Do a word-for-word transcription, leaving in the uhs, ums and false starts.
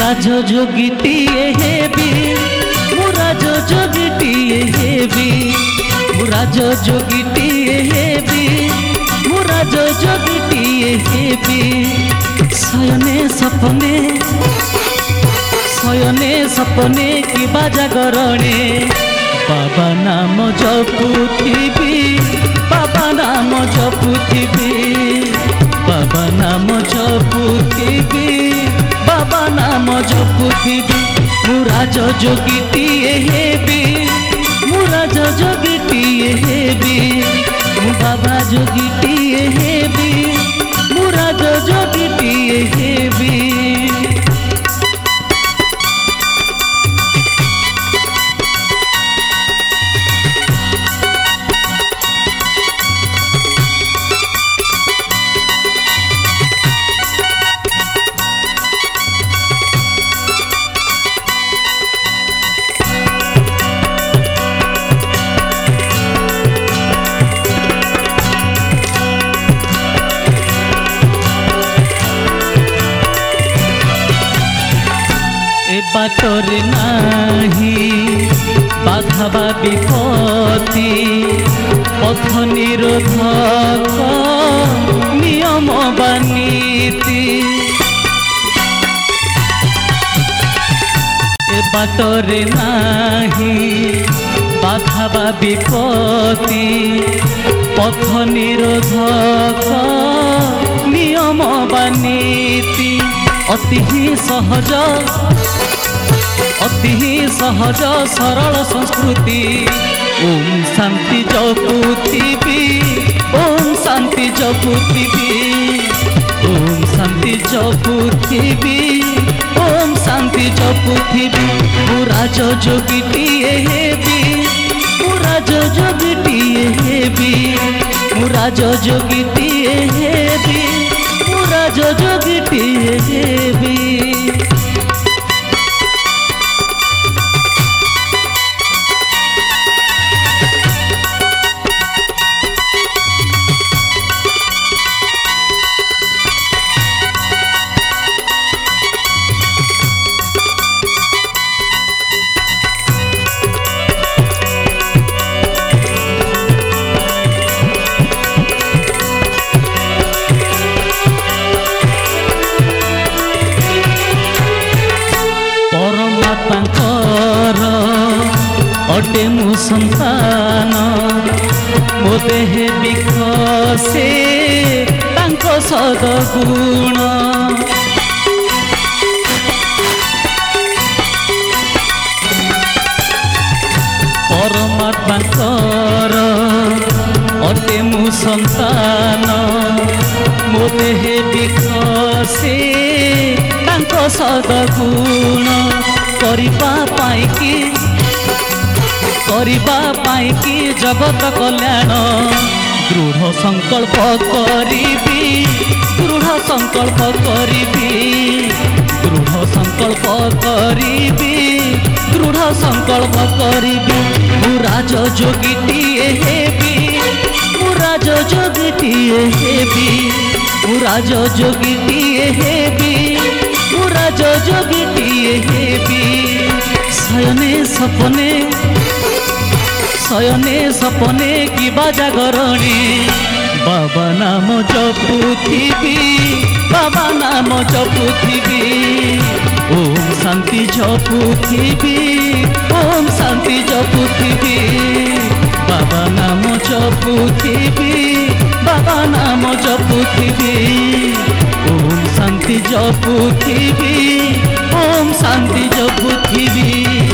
राज जोगीटीए heavy मु राज जोगीटीए heavy मु राज जोगीटीए heavy मु राज जोगीटीए हेबी शयने सपने शयने सपने कि जागरणे बाबा नाम जपुथिबी बाबा नाम जपुथिबी बाबा नाम जपुथिबी बाबा नाम जपुथिबी मु राज जोगीटीए हेबी मु राज जोगीटीए हेबी मु बाबा जोगीटीए हेबी मु राज जोगीटीए हेबी। बाटरे नाही बाधा बा विपत्ति पथ निरोधक नियम बा नीति ए बाटरे नाही बाधा बा विपत्ति पथ निरोधक नियम बा नीति अति सहज अति सहज सरल संस्कृति ओम शांति जपुथिबी ओम शांति जपुथिबी ओम शांति जपुथिबी ओम शांति जपुथिबी मु राज जोगीटीए हेबी मु राज जोगीटीए हेबी मु राज जोगीटीए हेबी मु राज जोगीटीए हेबी। अटे मु संतान मो देहे विकसे तांको सदगुण परमात्माकर अटे मु संतान मो देहे विकसे तांको सदगुण करिबा पाई कि करिबा पाई कि जगत कल्याण दृढ़ संकल्प करिबी दृढ़ संकल्प करिबी दृढ़ संकल्प करिबी दृढ़ संकल्प करिबी मु राज जोगीटीए हेबी मु राज जोगीटीए हेबी मु राज जोगीटीए हेबी मु राज जोगीटीए हेबी शयने सपने शयने सपने कि जागरणे बाबा नाम जपुथिबी बाबा नाम जपुथिबी ओम शांति जपुथिबी ओम शांति जपुथिबी बाबा नाम जपुथिबी बाबा नाम जपुथिबी ओम शांति जपुथिबी ओम शांति जपुथिबी।